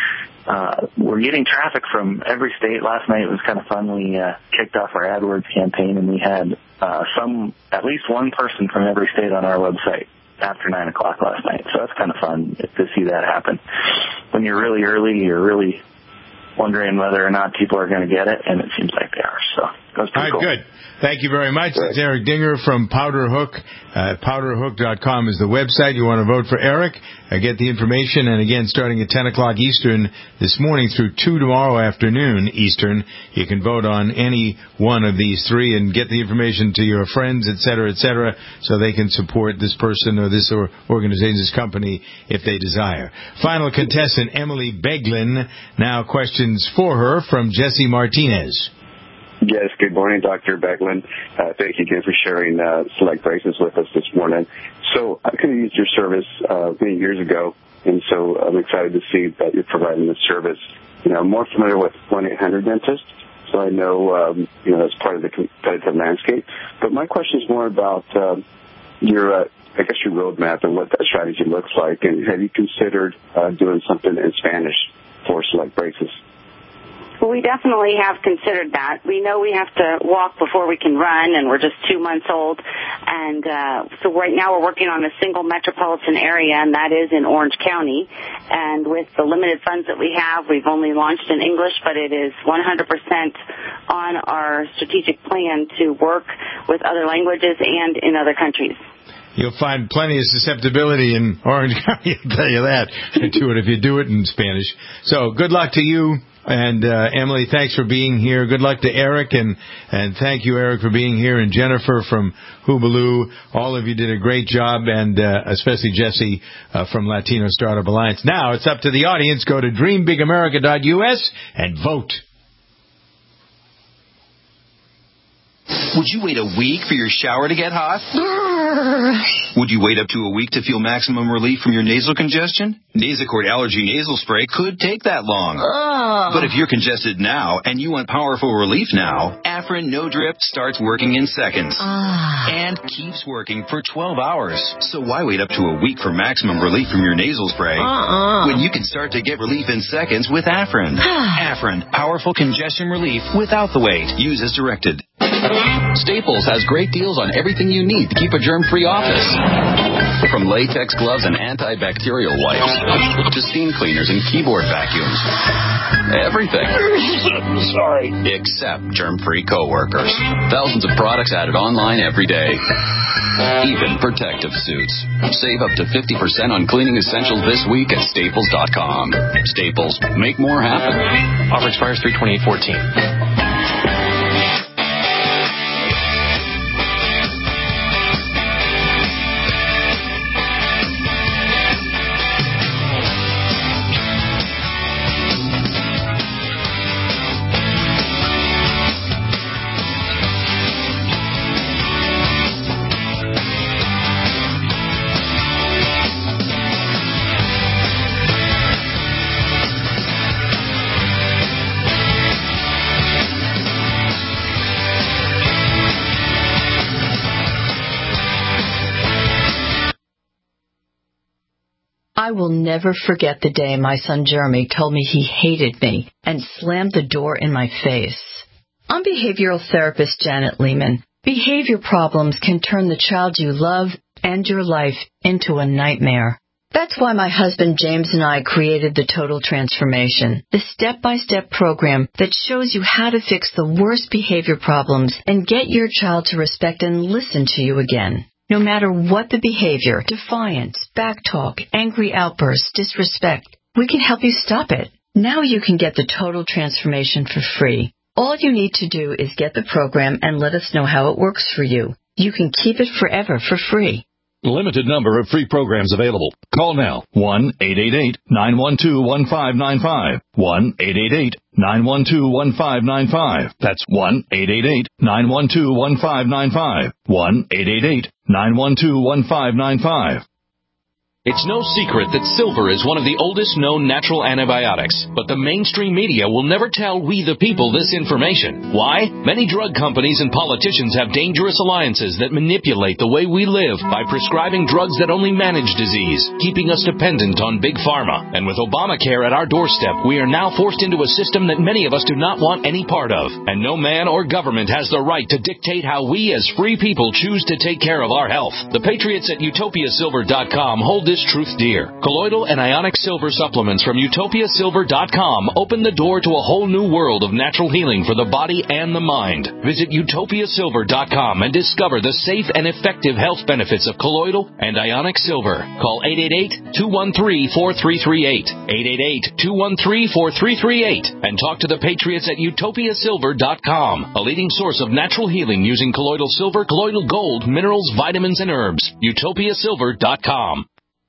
uh, we're getting traffic from every state. Last night it was kind of fun. We uh, kicked off our AdWords campaign, and we had uh, some, at least one person from every state on our website after nine o'clock last night. So that's kind of fun to see that happen. When you're really early, you're really wondering whether or not people are going to get it, and it seems like they are. So that's pretty cool. All right, good. Thank you very much. It's Eric Dinger from Powder Hook. Uh, powder hook dot com is the website. You want to vote for Eric? Uh, get the information. And again, starting at ten o'clock Eastern this morning through two tomorrow afternoon Eastern, you can vote on any one of these three and get the information to your friends, et cetera, et cetera, so they can support this person or this or organization, this company, if they desire. Final contestant, Emily Beglin. Now questions for her from Jesse Martinez. Yes, good morning, Doctor Beglin. Uh, thank you again for sharing uh, Select Braces with us this morning. So I could have used your service uh, many years ago, and so I'm excited to see that you're providing this service. You know, I'm more familiar with one eight hundred dentist, so I know, um, you know, that's part of the competitive landscape. But my question is more about uh, your, uh, I guess, your roadmap and what that strategy looks like. And have you considered uh, doing something in Spanish for Select Braces? Well, we definitely have considered that. We know we have to walk before we can run, and we're just two months old. And uh, so right now we're working on a single metropolitan area, and that is in Orange County. And with the limited funds that we have, we've only launched in English, but it is one hundred percent on our strategic plan to work with other languages and in other countries. You'll find plenty of susceptibility in Orange County, I'll tell you that, to it if you do it in Spanish. So good luck to you. And, uh, Emily, thanks for being here. Good luck to Eric, and, and thank you, Eric, for being here. And Jennifer from Hubaloo, all of you did a great job, and uh, especially Jesse uh, from Latino Startup Alliance. Now it's up to the audience. Go to dream big america dot U S and vote. Would you wait a week for your shower to get hot? Would you wait up to a week to feel maximum relief from your nasal congestion? Nasacort Allergy Nasal Spray could take that long. But if you're congested now and you want powerful relief now, Afrin No Drip starts working in seconds and keeps working for twelve hours. So why wait up to a week for maximum relief from your nasal spray uh-uh. when you can start to get relief in seconds with Afrin? Afrin, powerful congestion relief without the wait. Use as directed. Staples has great deals on everything you need to keep a germ-free office. From latex gloves and antibacterial wipes to steam cleaners and keyboard vacuums. Everything. Sorry. Except germ-free coworkers. Thousands of products added online every day. Even protective suits. Save up to fifty percent on cleaning essentials this week at Staples dot com. Staples. Make more happen. Offer expires three twenty-eight fourteen. I will never forget the day my son Jeremy told me he hated me and slammed the door in my face. I'm behavioral therapist Janet Lehman. Behavior problems can turn the child you love and your life into a nightmare. That's why my husband James and I created the Total Transformation, the step-by-step program that shows you how to fix the worst behavior problems and get your child to respect and listen to you again. No matter what the behavior, defiance, backtalk, angry outbursts, disrespect, we can help you stop it. Now you can get the Total Transformation for free. All you need to do is get the program and let us know how it works for you. You can keep it forever for free. Limited number of free programs available. Call now. one eight eight eight, nine one two, one five nine five. one eight eight eight, nine one two, one five nine five. That's one eight eight eight, nine one two, one five nine five. one eight eight eight, nine one two, one five nine five. It's no secret that silver is one of the oldest known natural antibiotics, but the mainstream media will never tell we the people this information. Why? Many drug companies and politicians have dangerous alliances that manipulate the way we live by prescribing drugs that only manage disease, keeping us dependent on big pharma. And with Obamacare at our doorstep, we are now forced into a system that many of us do not want any part of. And no man or government has the right to dictate how we as free people choose to take care of our health. The patriots at utopia silver dot com hold this truth dear. Colloidal and ionic silver supplements from utopia silver dot com open the door to a whole new world of natural healing for the body and the mind. Visit utopia silver dot com and discover the safe and effective health benefits of colloidal and ionic silver. Call eight eight eight, two one three, four three three eight, eight eight eight, two one three, four three three eight, and talk to the patriots at utopia silver dot com, a leading source of natural healing using colloidal silver, colloidal gold, minerals, vitamins, and herbs. utopia silver dot com.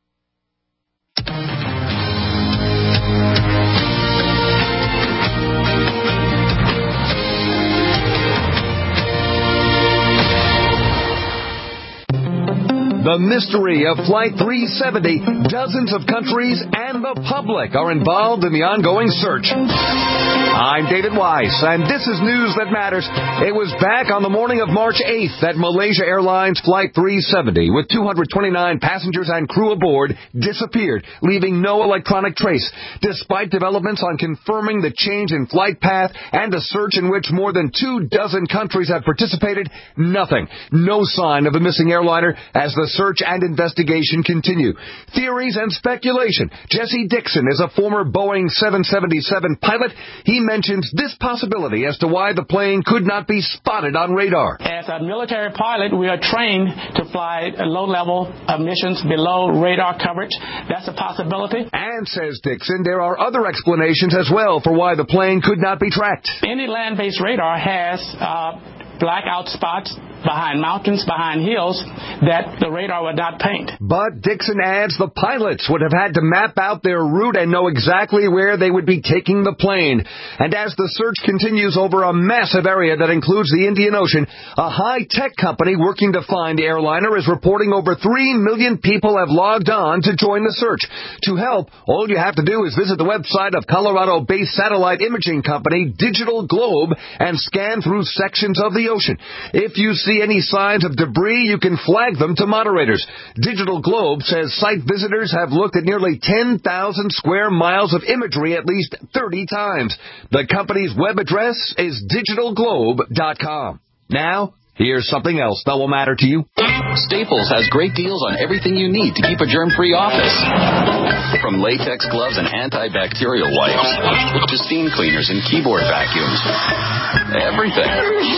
The mystery of Flight three seventy. Dozens of countries and the public are involved in the ongoing search. I'm David Weiss, and this is News That Matters. It was back on the morning of March eighth that Malaysia Airlines Flight three seventy, with two hundred twenty-nine passengers and crew aboard, disappeared, leaving no electronic trace. Despite developments on confirming the change in flight path and a search in which more than two dozen countries have participated, nothing. No sign of the missing airliner as the search and investigation continue. Theories and speculation. Jesse Dixon is a former Boeing seven seventy-seven pilot. He mentions this possibility as to why the plane could not be spotted on radar. As a military pilot, we are trained to fly low-level missions below radar coverage. That's a possibility. And, says Dixon, there are other explanations as well for why the plane could not be tracked. Any land-based radar has uh, blackout spots behind mountains, behind hills, that the radar would not paint. But Dixon adds the pilots would have had to map out their route and know exactly where they would be taking the plane. And as the search continues over a massive area that includes the Indian Ocean, a high-tech company working to find the airliner is reporting over three million people have logged on to join the search. To help, all you have to do is visit the website of Colorado-based satellite imaging company Digital Globe and scan through sections of the ocean. If you see any signs of debris, you can flag them to moderators. Digital Globe says site visitors have looked at nearly ten thousand square miles of imagery at least thirty times. The company's web address is digital globe dot com. Now, here's something else that will matter to you. Staples has great deals on everything you need to keep a germ-free office. From latex gloves and antibacterial wipes to steam cleaners and keyboard vacuums. Everything.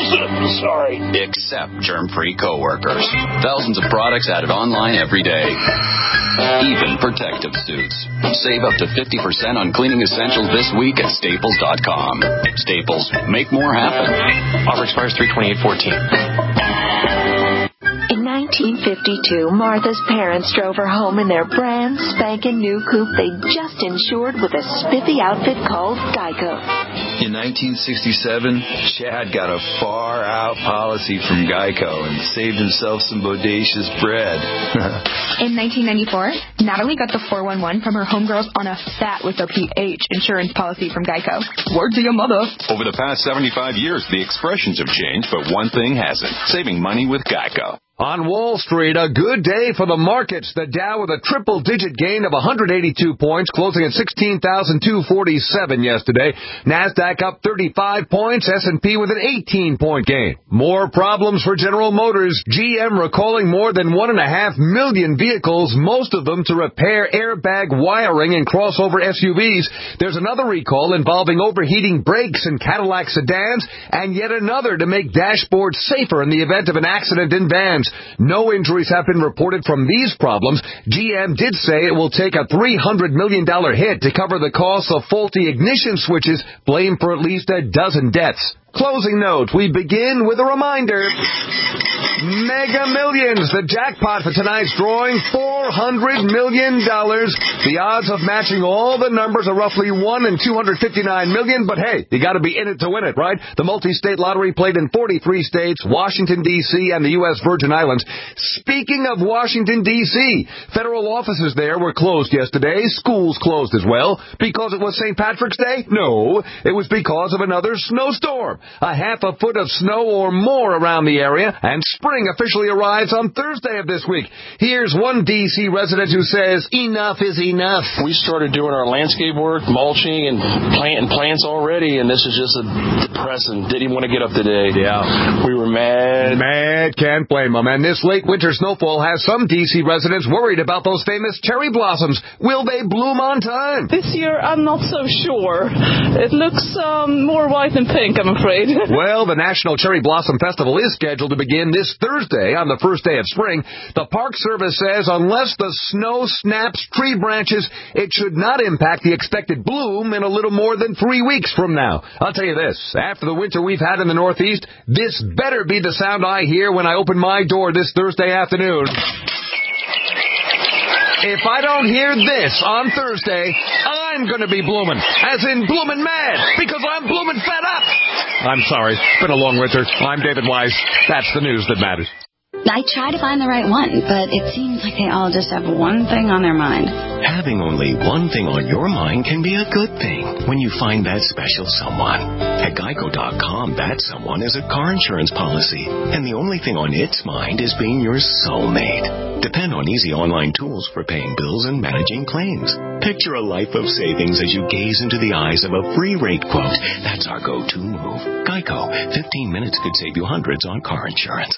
Sorry. Except germ-free coworkers. Thousands of products added online every day. Even protective suits. Save up to fifty percent on cleaning essentials this week at staples dot com. Staples. Make more happen. Offer expires three twenty-eight fourteen. In nineteen fifty-two, Martha's parents drove her home in their brand spanking new coupe they just insured with a spiffy outfit called Geico. In nineteen sixty-seven, Chad got a far-out policy from Geico and saved himself some bodacious bread. In nineteen ninety-four, Natalie got the four one one from her homegirls on a fat with a P H insurance policy from Geico. Word to your mother. Over the past seventy-five years, the expressions have changed, but one thing hasn't. Saving money with Geico. On Wall Street, a good day for the markets. The Dow with a triple-digit gain of one hundred eighty-two points, closing at sixteen thousand two hundred forty-seven yesterday. NASDAQ up thirty-five points, S and P with an eighteen-point gain. More problems for General Motors. G M recalling more than one and a half million vehicles, most of them to repair airbag wiring in crossover S U Vs. There's another recall involving overheating brakes in Cadillac sedans, and yet another to make dashboards safer in the event of an accident in vans. roads. No injuries have been reported from these problems. G M did say it will take a three hundred million dollars hit to cover the cost of faulty ignition switches, blamed for at least a dozen deaths. Closing note, we begin with a reminder. Mega Millions, the jackpot for tonight's drawing, four hundred million dollars. The odds of matching all the numbers are roughly one in two hundred fifty-nine million, but hey, you gotta be in it to win it, right? The multi-state lottery played in forty-three states, Washington, D C, and the U S Virgin Islands. Speaking of Washington, D C, federal offices there were closed yesterday, schools closed as well. Because it was Saint Patrick's Day? No, it was because of another snowstorm. A half a foot of snow or more around the area, and spring officially arrives on Thursday of this week. Here's one D C resident who says, enough is enough. We started doing our landscape work, mulching and planting plants already, and this is just a depressing. Didn't even want to get up today. Yeah. We were mad. Mad, can't blame them. And this late winter snowfall has some D C residents worried about those famous cherry blossoms. Will they bloom on time? This year, I'm not so sure. It looks um, more white than pink, I'm afraid. Well, the National Cherry Blossom Festival is scheduled to begin this Thursday on the first day of spring. The Park Service says unless the snow snaps tree branches, it should not impact the expected bloom in a little more than three weeks from now. I'll tell you this, after the winter we've had in the Northeast, this better be the sound I hear when I open my door this Thursday afternoon. If I don't hear this on Thursday, I'm going to be blooming. As in blooming mad, because I'm blooming fed up. I'm sorry. It's been a long winter. I'm David Wise. That's the news that matters. I try to find the right one, but it seems like they all just have one thing on their mind. Having only one thing on your mind can be a good thing when you find that special someone. At Geico dot com, that someone is a car insurance policy, and the only thing on its mind is being your soulmate. Depend on easy online tools for paying bills and managing claims. Picture a life of savings as you gaze into the eyes of a free rate quote. That's our go-to move. Geico. fifteen minutes could save you hundreds on car insurance.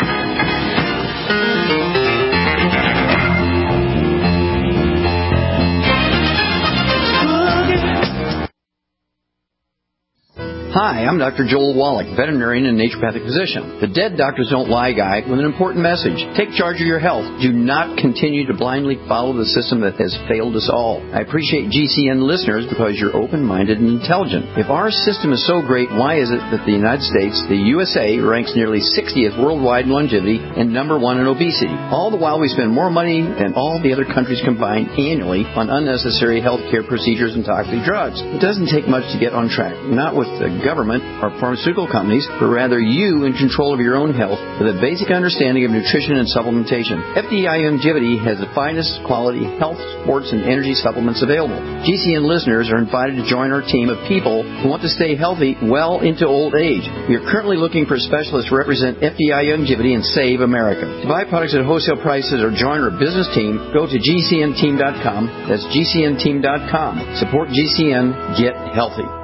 Hi, I'm Doctor Joel Wallach, veterinarian and naturopathic physician. The Dead Doctors Don't Lie guy with an important message. Take charge of your health. Do not continue to blindly follow the system that has failed us all. I appreciate G C N listeners because you're open-minded and intelligent. If our system is so great, why is it that the United States, the U S A, ranks nearly sixtieth worldwide in longevity and number one in obesity? All the while we spend more money than all the other countries combined annually on unnecessary health care procedures and toxic drugs. It doesn't take much to get on track. Not with the government or pharmaceutical companies, but rather you in control of your own health with a basic understanding of nutrition and supplementation. F D I Longevity has the finest quality health, sports, and energy supplements available. G C N listeners are invited to join our team of people who want to stay healthy well into old age. We are currently looking for specialists to represent F D I Longevity and Save America. To buy products at wholesale prices or join our business team, go to G C N team dot com. That's G C N team dot com. Support G C N. Get healthy.